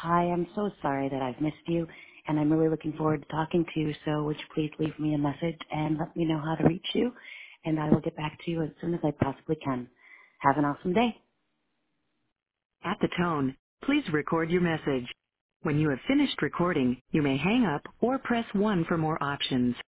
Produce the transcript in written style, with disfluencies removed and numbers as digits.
Hi, I'm so sorry that I've missed you, and I'm really looking forward to talking to you, so would you please leave me a message and let me know how to reach you, and I will get back to you as soon as I possibly can. Have an awesome day. At the tone, please record your message. When you have finished recording, you may hang up or press 1 for more options.